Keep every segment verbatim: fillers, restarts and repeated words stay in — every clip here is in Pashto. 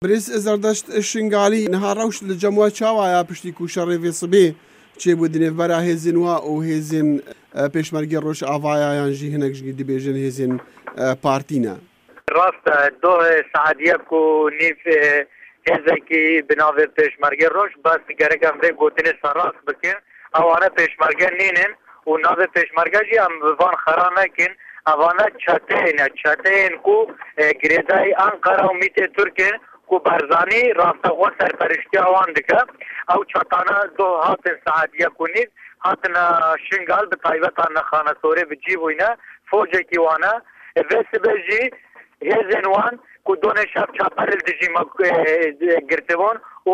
برێز ئەزەردەشت شنگالی نەها ڕەوش لە جەمووە چاوایە پشتی کوشەڕێ vê sibê çêbû di nêvbera hêzên we û hêzên pêşmergê Rojavaya yan jî hinek jî dibêjin hêzên partî ne. Rast e dohê saetiye ku nîv hêzekî bi navê pêşmergê Roj bes gerek em vê gotinê serrast bikin ewane pêşmerge nînin û navê pêşmerge jî em bi van xera nekin evane çeteyên e çeteyên ku girêdayî Ankara û Mîtê Tirkên ku Barzanî rastexwe serperiştiya wan dike ew çetane do hatin saetiye ku nîv hatine şingal bi taybeta nexanesorê bi cî bûyne focekî wan e vê sibê jî hêzên wan ku donê şev çaperil dijî me girtibûn û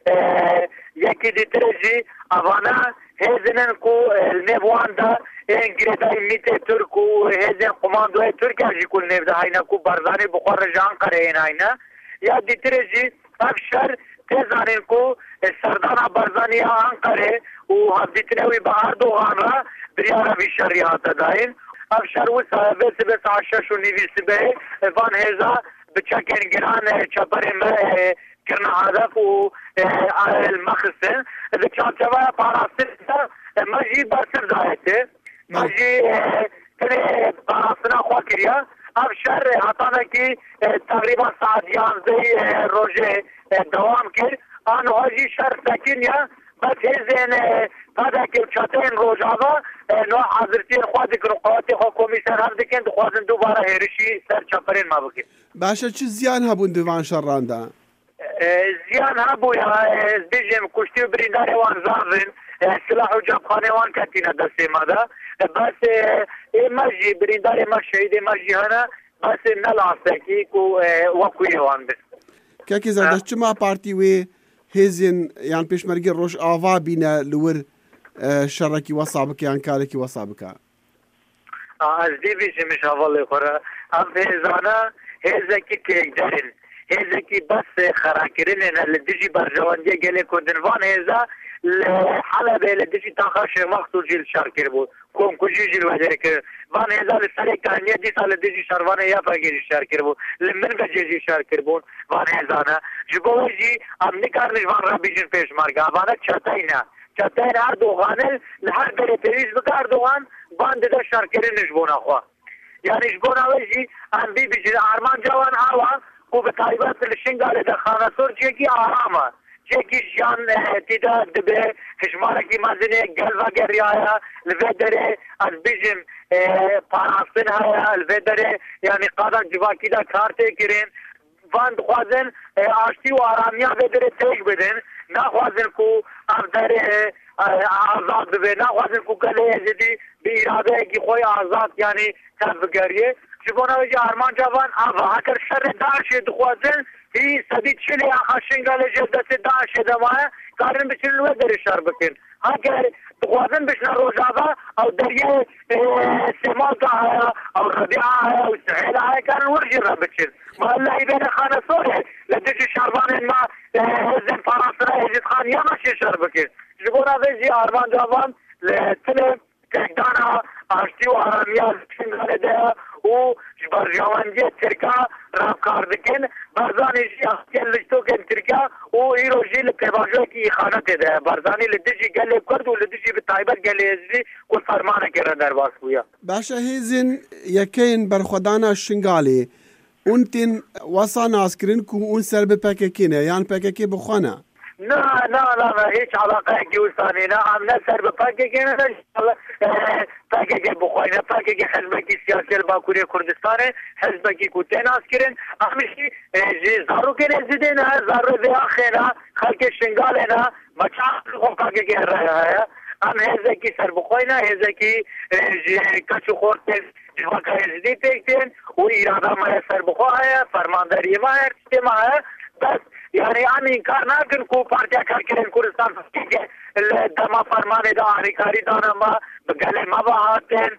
yekî dîtirê jî evane hêzinin ku nêv wan de ên girêdayî Mîtê Tirk û hêzên komandoya Tirkiye jî ku nêv de hayne ku Barzanî bi xwe re ji Ankarayê hayne ya dîtirê jî ev şer tê zanîn ku serdana Barzanî ya Ankarê û hevdîtinê wî bi Erdogan re biryara vî şerî hate dayîn ev şer wisa vê sibê saet şeş û nîvî sibê van hêza bi çekên giran çeperên me kirine hedef û me xistin di çarçeveya parastin de me jî bersiv daye tê me jî tenê parastina xwe kiriye ev şer hetanekî teqrîban saet yanzdeyî rojê dewam kir aniha jî şer sekin ya bes hêzên pedekê çeteyên Rojava no hezirtiyên xwe dikin û qewetê xwe komîser hev dikin dixwazin dubare hêrişî ser çeperên me bikin. Başa çi ziyan hebûn di van şerran de? Ziyan hebû ya ez bêjim kuştî û birîndarê wan zavin silah û cepxanê wan ketîne destê me de bes ê me jî birîndarê me şehîdê me jî hene bes ne lastekî ku wekû wan bin. Kekê zerdeşt çima partî wê hêzên yan pêşmergê Rojava bîne li wir şerekî wesa bike yan karekî wesa bike? Ez dê bêjim ji hevalê xwe re ev hêzane hêzekî têkderin hêzekî bes xerakirinê ne li dijî berjewandiya gelê Kurdin van hêza li Helebê li dijî taxa Şêrmaxtûr jî li şer kiribû komkujî jî li wê kir van hêza li serê Keniya dîsa li dijî şervanê Yepegê jî şer kiribû li Mirgecê jî şer kiribûn van hêzane ji bo wê jî em nikarin ji van re bîjin pêşmerge evane çetey ne çeteyên Erdoganê li her derê pêwîst bike Erdogan van dide şerkirinê ji bona xwe yani ji bona wê jî em bî bijîn armanca wan awa ku bi taybet li Şingalê de xanesor ciyekî aram e ciyekî jiyan tîde dibe hejmarekî mezinê gel vegeriya li vê derê ez bêjim parastin heye li vê derê yani qada civakî de kar tê kirin van dixwazin aştî û aramiya vê derê têk bidin naxwazin ku ev derê azad bibe naxwazin ku gelê Êzidî bi îradeyekî xwe azad yani tev bigeriye ji bona wê jî armanca van ev heger şerê Daişê dixwazin hî sedî çilê ya Şingalê ji destê Daişê de maye karin biçin li wê derê şer bikin heger dixwazin bişne Rojava ew deriyê Sêmalta heye ew Xebîa heye û Sihêla heye karin wir jî re biçin mahalleyê bêne xanesorê li dijî şervanên me hêzên parastina Êzîdxan ya me şê şer bikin ji bona wê jî armanca van li tilê têkdana aştî û aramiya li Şingalê de û ji berjewendiyê Tirka revkar dikin Barzanî jî astiyên liştokên Tirkiya û îro jî li pêvajoyekî îxanetê de Barzanî li dijî gelê Kurd û li dijî bi taybet gelê Êzidî ku fermanekê re derbas bûye. Başa hêzên yekeyên berxwedana Şingalê hûn tên wesa naskirin ku hûn ser bi P K K ne yan P K K bi xwe ne? Na na na hiç alaqayekî wisa nîne em ne ser bi P K K ne P K K bixwayne P K K hezbekî siyasî li Bakurê Kurdistanê hezbekî ku tê naskirin em jî ji zarokên Êzidê ne zarê vê axê ne xelkê Şingalê ne meça xwe P K K re heye em hêzekî serbixwayne hêzekî ji keç û xort têk civaka Êzidî têk tên û îrada me ye serbixwe heye fermanderiyê me her tiştê me heye bes yani em înkar nakin ku Partiya Karkerên Kurdistan li dema fermanê de alîkarî dana me bi gelê me ve hatin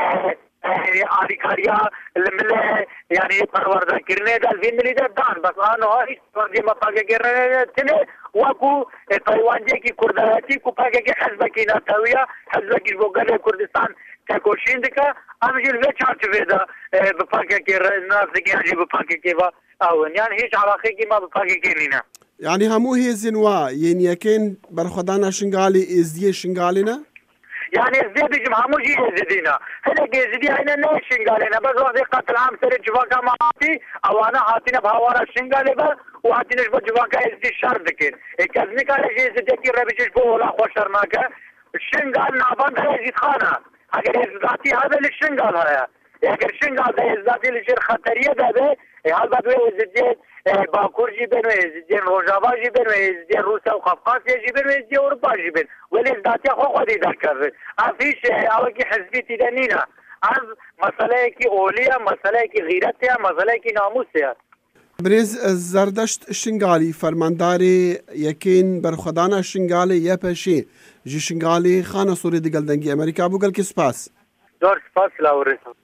alîkariya li milê yani perwerdekirinê de vî milî de dan bes aniha hîç me P K K re tune wekû peywandiyekî kurdayetî ku P K K hezbekî netewiye hezbekî ji bo gelê Kurdistan tekoşîn dike em jî li vê çarçivê de bi P K K re nas dikin jî bi P K K ve ئەوەنیان هیچ علاقەیەکی ما بە پاکێکێنینە یعنی هەموو هێزن وا یەنیەکەین بەرخۆدانە شنگالی ئێزدیە شنگالینە يعني ازاي بيجم هموش يزيدينا هلا يزيدي هنا لا شنغالينا بس واحد قتل عام سر جواكا ماتي او انا هاتينا بهوارا شنغالي با وهاتينش با جواكا ازدي شر دكين كازمي كان يزيدي كي ربيش بو ولا خوشر ماكا الشنغال نابان يزيد خانه اگر ازداتي هذا الشنغال هيا اگر شنغال ده ازداتي لشير خطريه ده هذا بده يزيد باكور جيبن ويزيدين روجافا جيبن ويزيدين روسيا وقفقاسيا جيبن ويزيدين اوروبا جيبن والازداتي خو خدي ذكر افيش اوكي حزبيتي دنينا از مساله كي اوليه مساله كي غيرتها مساله كي ناموسها برز زردشت شنگالی فرمانداری یکین برخدانا شنگالی یا پشی جی شنگالی خانه سوری دیگل دنگی امریکا بوگل کی سپاس دور سپاس لاورس